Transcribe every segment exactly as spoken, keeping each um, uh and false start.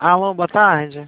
Alô, boa tarde.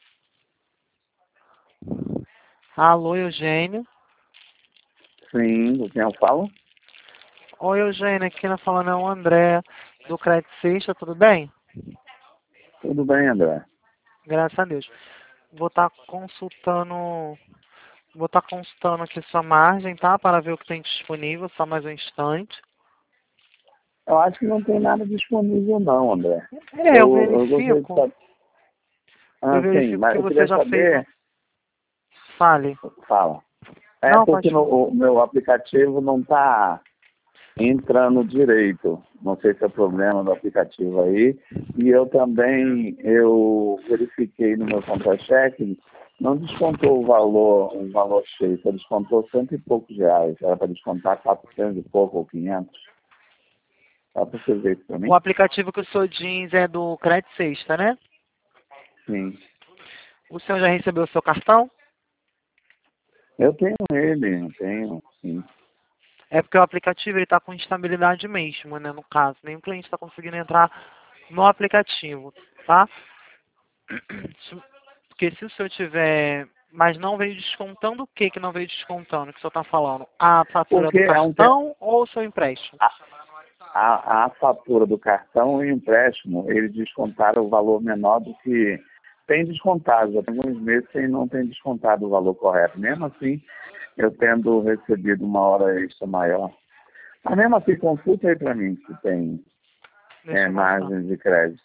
Alô, Eugênio. Sim, com quem eu falo? Oi, Eugênio, aqui na falando é o André, do Credit Sexta, tudo bem? Tudo bem, André? Graças a Deus. Vou estar consultando, vou estar consultando aqui sua margem, tá? Para ver o que tem disponível, só mais um instante. Eu acho que não tem nada disponível não, André. É, eu Eu, eu gostaria de verifico, saber... eu Ah, sim, verifico mas que eu você queria já fez um... saber... Fale. Fala. É Não, porque pode no, falar. o meu aplicativo não está entrando direito. Não sei se é problema do aplicativo aí. E eu também, eu verifiquei no meu contra-cheque, não descontou o valor, o valor cheio, só descontou cento e poucos reais. Era para descontar quatrocentos e pouco ou quinhentos. Dá para você ver isso para O mim? aplicativo que o senhor diz é do Credit Sexta, né? Sim. O senhor já recebeu o seu cartão? Eu tenho ele, eu tenho, sim. É porque o aplicativo está com instabilidade mesmo, né? No caso, nenhum cliente está conseguindo entrar no aplicativo, tá? Se- Porque se o senhor tiver... Mas não veio descontando o que que não veio descontando, que o senhor está falando? A fatura Porque do é um te... cartão ou o seu empréstimo? a, a, a fatura do cartão e o empréstimo, eles descontaram o valor menor do que tem descontado. Já tem alguns meses que não tem descontado o valor correto. Mesmo assim, eu tendo recebido uma hora extra maior. Mas mesmo assim, consulta aí para mim se tem Deixa é, eu mostrar. margem de crédito.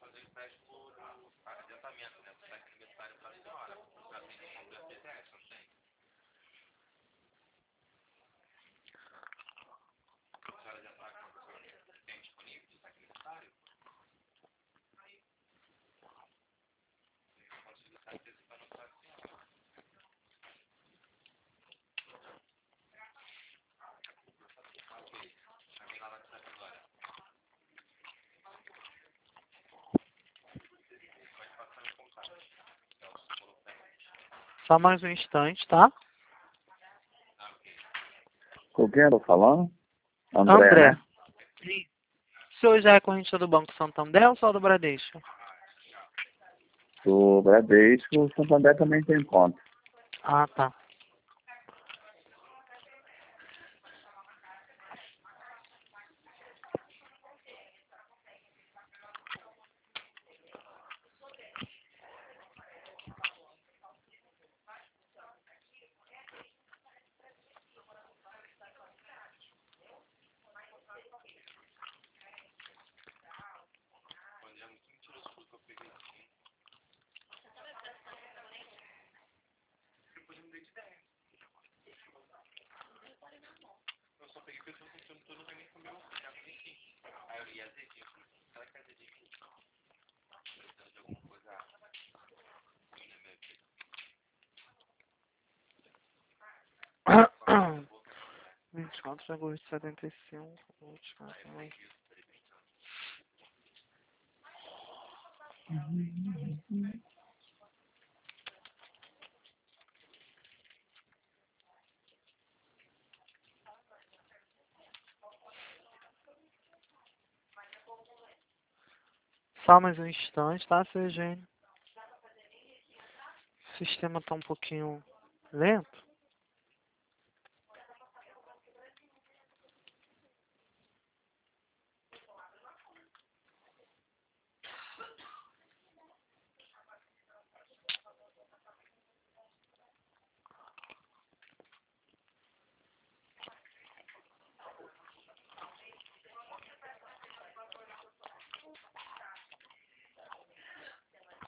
Só mais um instante, tá? Com quem eu tô falando? André, André. né? O senhor já é corrente do Banco Santander ou só do Bradesco? Do Bradesco, o Santander também tem conta. Ah, tá. vinte e quatro de agosto de setenta e cinco. vinte e quatro, mais. Só mais um instante, tá, seu Eugênio? O sistema tá um pouquinho lento.